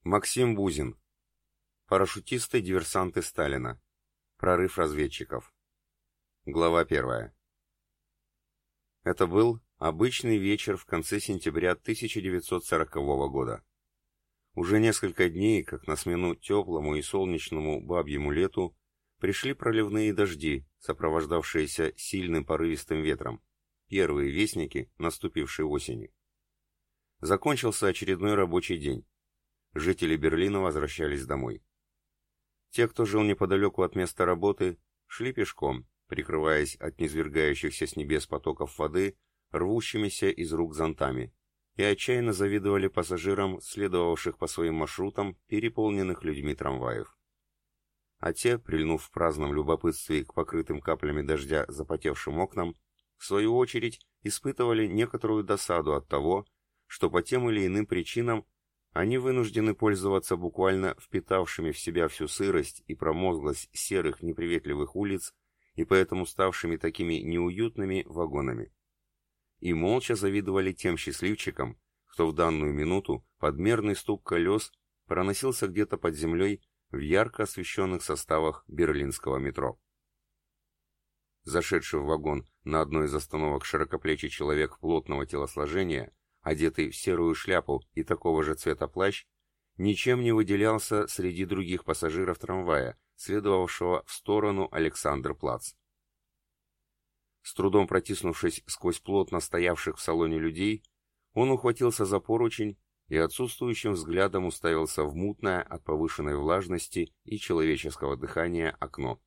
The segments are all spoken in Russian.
Максим Бузин. Парашютисты-диверсанты Сталина. Прорыв разведчиков. Глава 1. Это был обычный вечер в конце сентября 1940 года. Уже несколько дней, как на смену теплому и солнечному бабьему лету, пришли проливные дожди, сопровождавшиеся сильным порывистым ветром, первые вестники наступившей осени. Закончился очередной рабочий день. Жители Берлина возвращались домой. Те, кто жил неподалеку от места работы, шли пешком, прикрываясь от низвергающихся с небес потоков воды, рвущимися из рук зонтами, и отчаянно завидовали пассажирам, следовавших по своим маршрутам, переполненных людьми трамваев. А те, прильнув в праздном любопытстве к покрытым каплями дождя запотевшим окнам, в свою очередь испытывали некоторую досаду от того, что по тем или иным причинам они вынуждены пользоваться буквально впитавшими в себя всю сырость и промозглость серых неприветливых улиц и поэтому ставшими такими неуютными вагонами. И молча завидовали тем счастливчикам, кто в данную минуту под мерный стук колес проносился где-то под землей в ярко освещенных составах берлинского метро. Зашедший в вагон на одной из остановок широкоплечий человек плотного телосложения, одетый в серую шляпу и такого же цвета плащ, ничем не выделялся среди других пассажиров трамвая, следовавшего в сторону Александр-Плац. С трудом протиснувшись сквозь плотно стоявших в салоне людей, он ухватился за поручень и отсутствующим взглядом уставился в мутное от повышенной влажности и человеческого дыхания окно.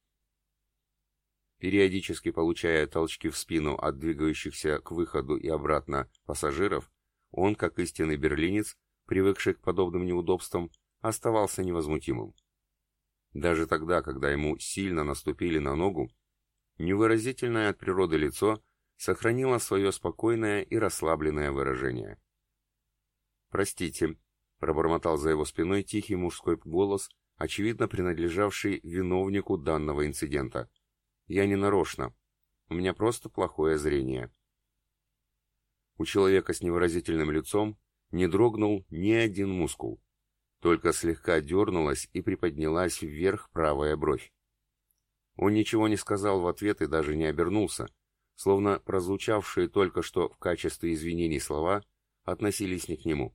Периодически получая толчки в спину от двигающихся к выходу и обратно пассажиров, он, как истинный берлинец, привыкший к подобным неудобствам, оставался невозмутимым. Даже тогда, когда ему сильно наступили на ногу, невыразительное от природы лицо сохранило свое спокойное и расслабленное выражение. «Простите», — пробормотал за его спиной тихий мужской голос, очевидно принадлежавший виновнику данного инцидента. «Я не нарочно. У меня просто плохое зрение». У человека с невыразительным лицом не дрогнул ни один мускул, только слегка дернулась и приподнялась вверх правая бровь. Он ничего не сказал в ответ и даже не обернулся, словно прозвучавшие только что в качестве извинений слова относились не к нему.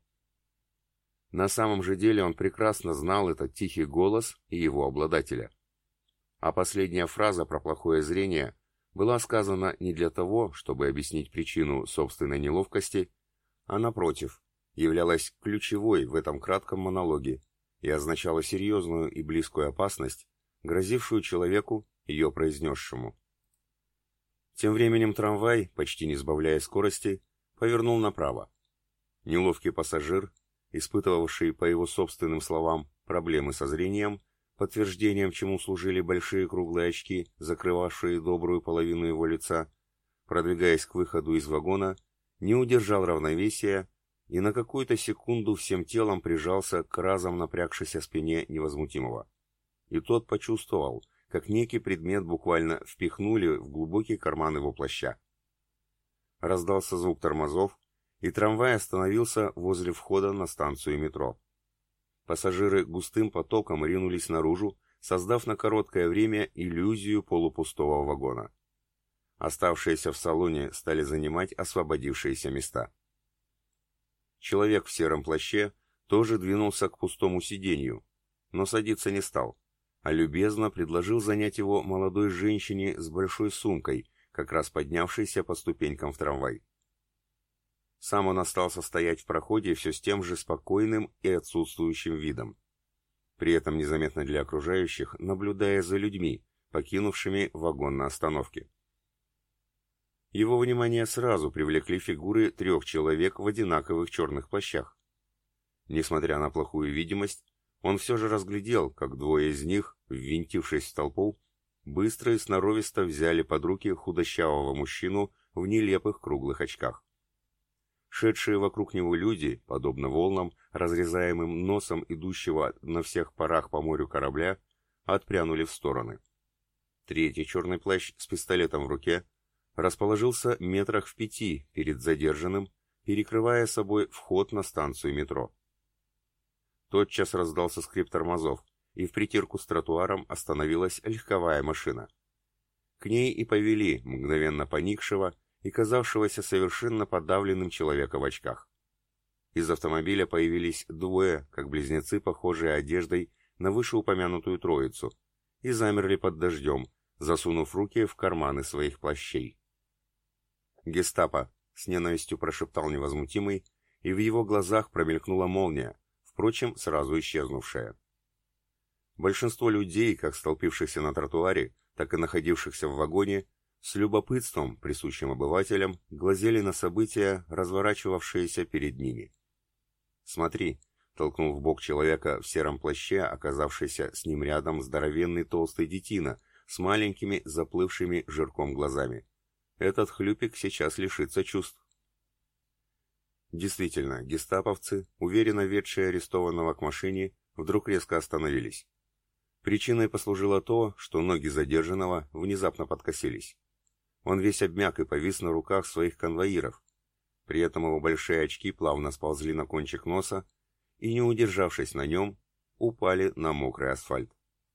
На самом же деле он прекрасно знал этот тихий голос и его обладателя. А последняя фраза про плохое зрение была сказана не для того, чтобы объяснить причину собственной неловкости, а напротив, являлась ключевой в этом кратком монологе и означала серьезную и близкую опасность, грозившую человеку, ее произнесшему. Тем временем трамвай, почти не сбавляя скорости, повернул направо. Неловкий пассажир, испытывавший, по его собственным словам, проблемы со зрением, подтверждением чему служили большие круглые очки, закрывавшие добрую половину его лица, продвигаясь к выходу из вагона, не удержал равновесия и на какую-то секунду всем телом прижался к разом напрягшейся спине невозмутимого. И тот почувствовал, как некий предмет буквально впихнули в глубокий карман его плаща. Раздался звук тормозов, и трамвай остановился возле входа на станцию метро. Пассажиры густым потоком ринулись наружу, создав на короткое время иллюзию полупустого вагона. Оставшиеся в салоне стали занимать освободившиеся места. Человек в сером плаще тоже двинулся к пустому сиденью, но садиться не стал, а любезно предложил занять его молодой женщине с большой сумкой, как раз поднявшейся по ступенькам в трамвай. Сам он остался стоять в проходе все с тем же спокойным и отсутствующим видом, при этом незаметно для окружающих, наблюдая за людьми, покинувшими вагон на остановке. Его внимание сразу привлекли фигуры 3 человек в одинаковых черных плащах. Несмотря на плохую видимость, он все же разглядел, как 2 из них, ввинтившись в толпу, быстро и сноровисто взяли под руки худощавого мужчину в нелепых круглых очках. Шедшие вокруг него люди, подобно волнам, разрезаемым носом идущего на всех парах по морю корабля, отпрянули в стороны. 3-й черный плащ с пистолетом в руке расположился метрах в 5 перед задержанным, перекрывая собой вход на станцию метро. Тотчас раздался скрип тормозов, и в притирку с тротуаром остановилась легковая машина. К ней и повели мгновенно поникшего и казавшегося совершенно подавленным человека в очках. Из автомобиля появились двое, как близнецы, похожие одеждой на вышеупомянутую троицу, и замерли под дождем, засунув руки в карманы своих плащей. «Гестапо!» — с ненавистью прошептал невозмутимый, и в его глазах промелькнула молния, впрочем, сразу исчезнувшая. Большинство людей, как столпившихся на тротуаре, так и находившихся в вагоне, с любопытством, присущим обывателям, глазели на события, разворачивавшиеся перед ними. «Смотри!» — толкнул в бок человека в сером плаще, оказавшийся с ним рядом здоровенный толстый детина с маленькими заплывшими жирком глазами. «Этот хлюпик сейчас лишится чувств». Действительно, гестаповцы, уверенно ведшие арестованного к машине, вдруг резко остановились. Причиной послужило то, что ноги задержанного внезапно подкосились. Он весь обмяк и повис на руках своих конвоиров. При этом его большие очки плавно сползли на кончик носа и, не удержавшись на нем, упали на мокрый асфальт.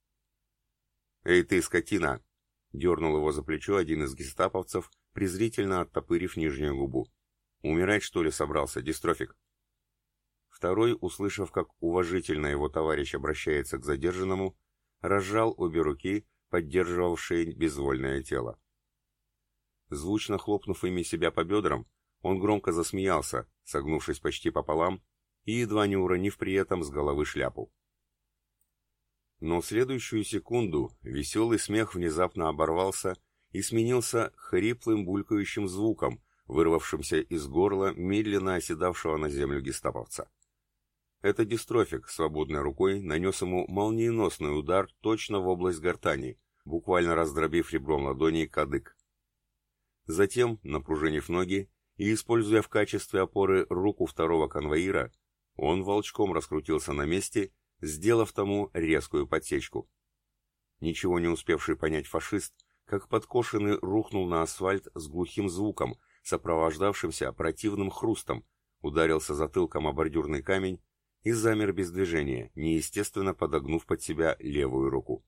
«Эй ты, скотина!» — дернул его за плечо один из гестаповцев, презрительно оттопырив нижнюю губу. «Умирать, что ли, собрался, дистрофик?» Второй, услышав, как уважительно его товарищ обращается к задержанному, разжал обе руки, поддерживавшие безвольное тело. Звучно хлопнув ими себя по бедрам, он громко засмеялся, согнувшись почти пополам, и едва не уронив при этом с головы шляпу. Но в следующую секунду веселый смех внезапно оборвался и сменился хриплым булькающим звуком, вырвавшимся из горла медленно оседавшего на землю гестаповца. Это дистрофик свободной рукой нанес ему молниеносный удар точно в область гортани, буквально раздробив ребром ладони кадык. Затем, напружинив ноги и используя в качестве опоры руку второго конвоира, он волчком раскрутился на месте, сделав тому резкую подсечку. Ничего не успевший понять фашист, как подкошенный, рухнул на асфальт с глухим звуком, сопровождавшимся противным хрустом, ударился затылком о бордюрный камень и замер без движения, неестественно подогнув под себя левую руку.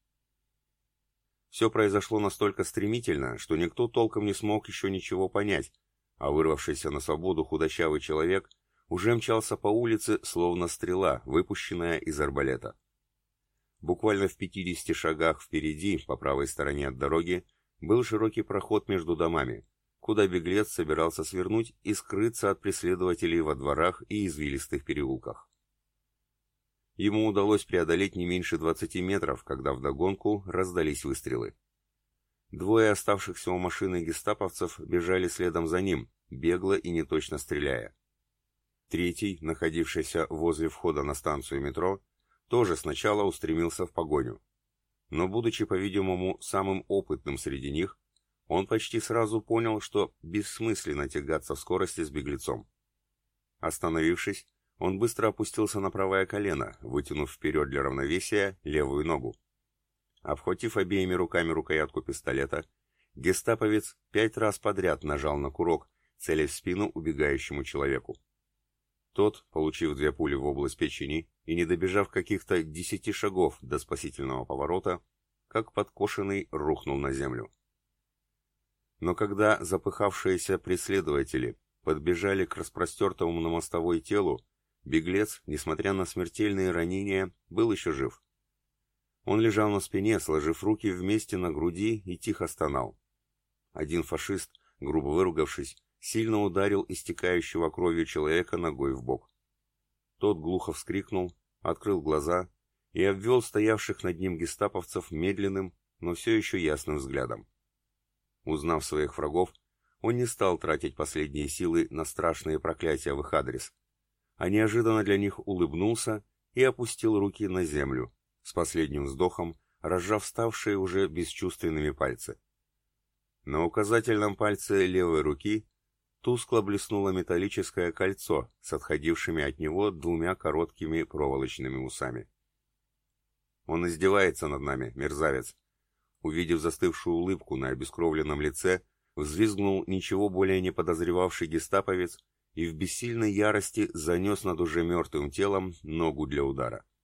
Все произошло настолько стремительно, что никто толком не смог еще ничего понять, а вырвавшийся на свободу худощавый человек уже мчался по улице, словно стрела, выпущенная из арбалета. Буквально в 50 шагах впереди, по правой стороне от дороги, был широкий проход между домами, куда беглец собирался свернуть и скрыться от преследователей во дворах и извилистых переулках. Ему удалось преодолеть не меньше 20 метров, когда вдогонку раздались выстрелы. Двое оставшихся у машины гестаповцев бежали следом за ним, бегло и неточно стреляя. Третий, находившийся возле входа на станцию метро, тоже сначала устремился в погоню. Но, будучи, по-видимому, самым опытным среди них, он почти сразу понял, что бессмысленно тягаться в скорости с беглецом. Остановившись, он быстро опустился на правое колено, вытянув вперед для равновесия левую ногу. Обхватив обеими руками рукоятку пистолета, гестаповец 5 раз подряд нажал на курок, целясь в спину убегающему человеку. Тот, получив 2 пули в область печени и не добежав каких-то 10 шагов до спасительного поворота, как подкошенный рухнул на землю. Но когда запыхавшиеся преследователи подбежали к распростертому на мостовой телу, беглец, несмотря на смертельные ранения, был еще жив. Он лежал на спине, сложив руки вместе на груди и тихо стонал. Один фашист, грубо выругавшись, сильно ударил истекающего кровью человека ногой в бок. Тот глухо вскрикнул, открыл глаза и обвел стоявших над ним гестаповцев медленным, но все еще ясным взглядом. Узнав своих врагов, он не стал тратить последние силы на страшные проклятия в их адрес, а неожиданно для них улыбнулся и опустил руки на землю, с последним вздохом разжав ставшие уже бесчувственными пальцы. На указательном пальце левой руки тускло блеснуло металлическое кольцо с отходившими от него 2 короткими проволочными усами. «Он издевается над нами, мерзавец!» Увидев застывшую улыбку на обескровленном лице, взвизгнул ничего более не подозревавший гестаповец и в бессильной ярости занес над уже мертвым телом ногу для удара.